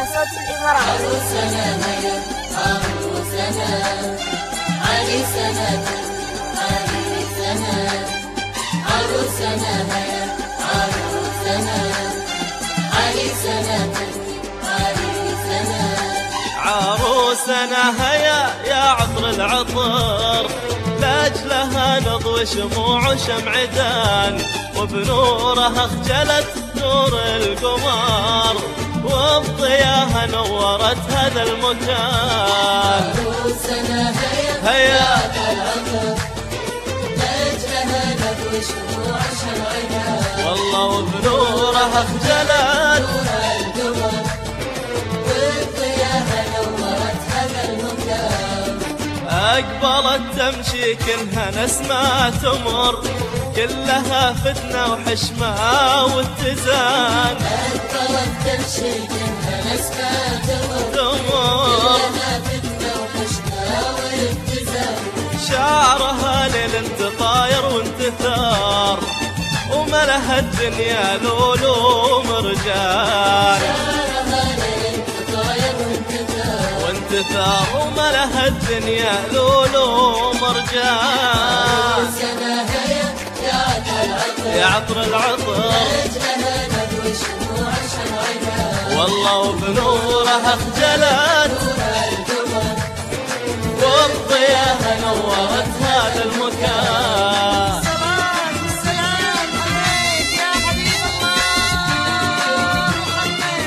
صوت الإمارات. عروسنا هيا عروسنا عريسنا عريسنا عروسنا هيا عروسنا عريسنا عريسنا عروسنا هيا يا عطر العطر لاجلها نضوي شموع شمعدان وبنورها اخجلت نور القمر وبضياها نورت هذا المكان. عروسنا هيا العطر لاجلها نضوي شموع شمعدان والله وبنورها اخجلت نور القمر وبضياها نورت هذا المكان. أقبلت تمشي كلها نسمة تمر كلها فتنة وحشمة واتزان. أقبلت تمشي كلها نسمة تمر تمر كلها فتنة وحشمة واتزان. شعرها ليل انت طاير وانت ثار وملها الدنيا لولو مرجان. شعرها ليل طاير وانت ثار وملها الدنيا لولو مرجان. عروسنا هيا يا عطر العطر لاجلها نضوي شموع شمعدان والله وبنورها اخجلت نور القمر وبضياها نورت هذا المكان. سلام سلام عليك يا حبيب الله محمد.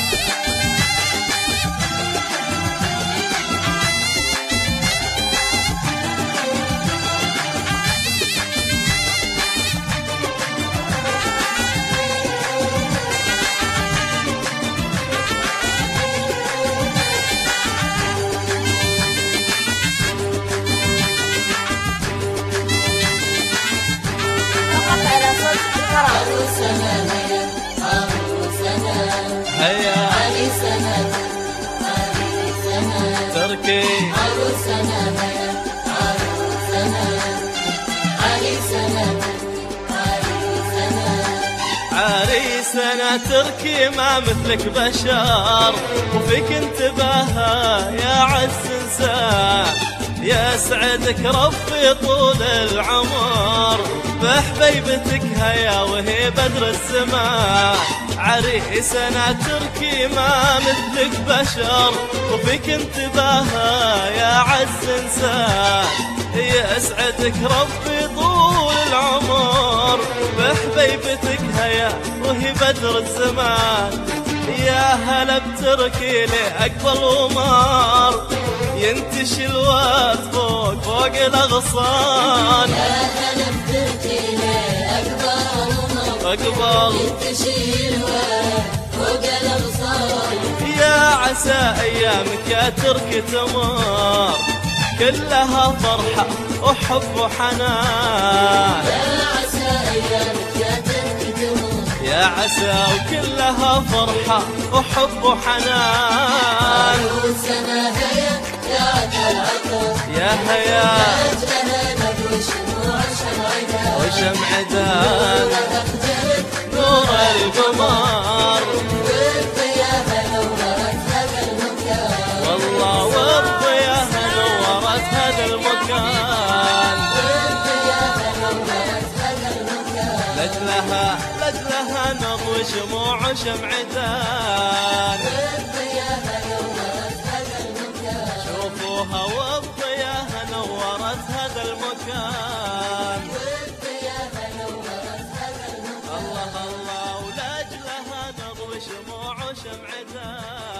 فقط على صوت الإمارات. عروسنا هيا عروسنا هيا عريسنا عريسنا تركي عروسنا هيا عروسنا عريسنا عريسنا عريسنا تركي ما مثلك بشر وفيك انتباهها يا عز انسان. يسعدك ربي طول العمر بحبيبتك هيا وهي بدر الزمان. عريسنا تركي ما مثلك بشر وفيك انتباهها يا عز انسان. يسعدك ربي طول العمر بحبيبتك هيا وهي بدر الزمان. يا هلا بتركي لأقبل ومار ينتشي الواد فوق الأغصان. يا هلا بتركي أكبر ومر أقبل ينتشي الواد فوق الأغصان. يا عسى أيامك يا تركي تمر كلها فرحة وحب وحنان. يا عسى أيامك يا تركي تمر يا عسى وكلها فرحة وحب وحنان. عروسنا هيا يا العطر يا هيا لاجلها نضوي شموع شمعدان وشمعدان أخجلت نور القمر والضيافة نورت هذا المكان. والله وبضياها نورت هذا المكان. والضيافة نورت هذا المكان. لجلها نضوي شموع شمعدان. والضيافة نورت هذا المكان. شوفوها وبضياها نورت هذا المكان. والضيافة نورت هذا المكان. الله الله ولجلها نضوي شموع شمعدان.